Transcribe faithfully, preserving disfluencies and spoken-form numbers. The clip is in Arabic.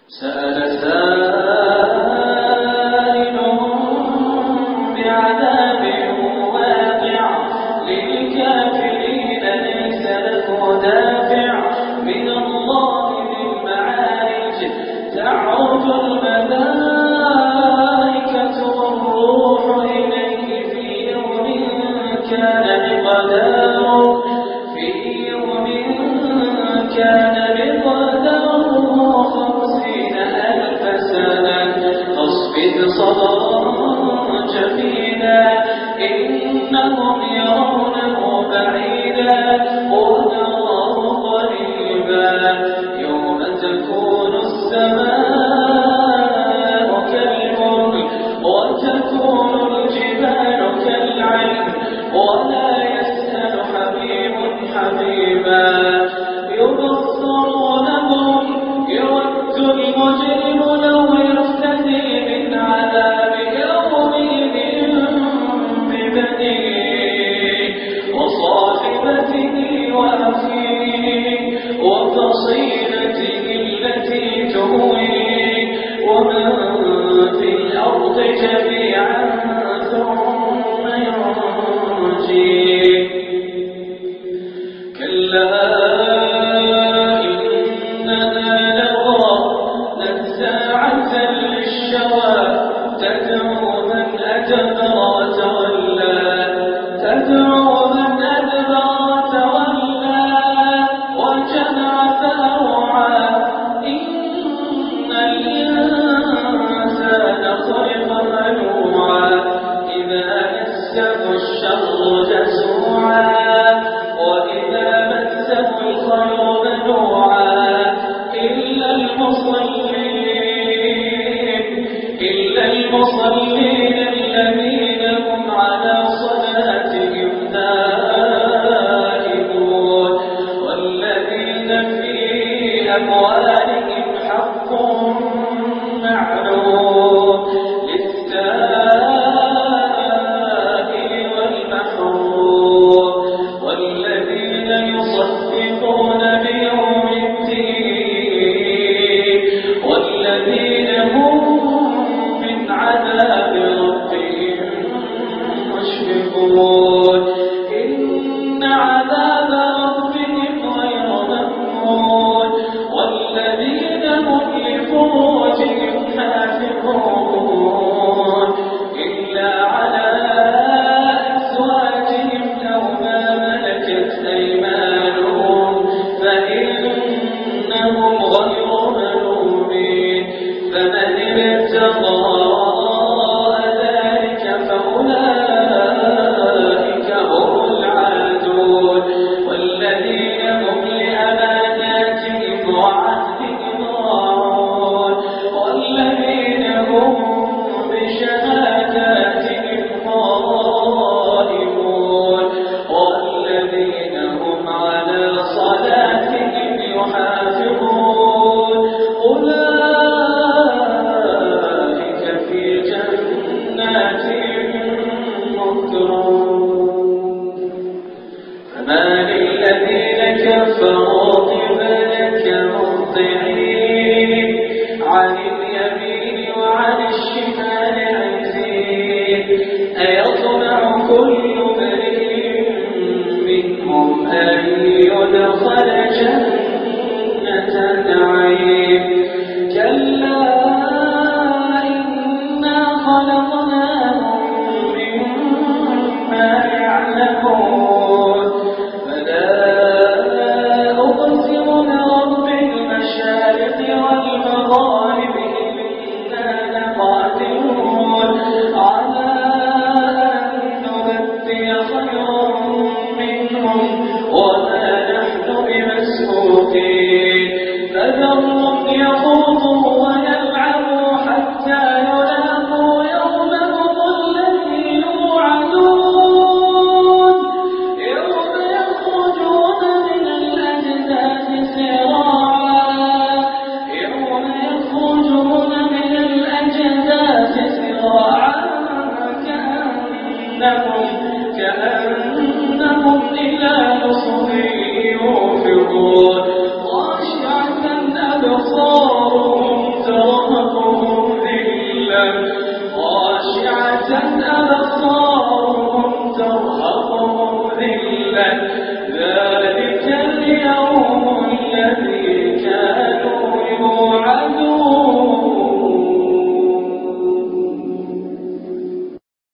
سأل سائل بعذاب واقع للكافرين ليس له دافع من الله ذي المعارج تعرج الملائكة والروح إليه في يوم كان مقداره في يوم كان مقداره خمسين ألف سنة فاصبر صبرا جميلا إنهم يرونه بعيدا ونراه قريبا يوم تكون السماء كالمهل وتكون الجبال كالعهن ولا يسأل حبيب حبيبا يبصرونهم يود المجرم لو يفتدي من عذاب يومئذ ببنيه وصاحبته وأخيه وفصيلته التي تؤويه ومن في الأرض جميعا ثم ينجيه كلا تدعو من أدبر وتولى تدعو من أدبر وتولى وجمع فأوعى إن الإنسان خلق هلوعا إذا مسه الشر جزوعا وإذا مسه الخير منوعا إلا المصلين إلا المصلين الذين هم على صلاتهم دائمون والذين في أموالهم حق معلوم للسائل والمحروم والذين يصدقون بيوم الدين والذين هم عذاب ربهم مشفقون إن عذاب ربهم غير مأمون والذين هم لفروجهم حافظون إلا على أزواجهم أو ما ملكت أيمانهم فإنهم غير ملومين فمن ابتغى والمغارب الصالحين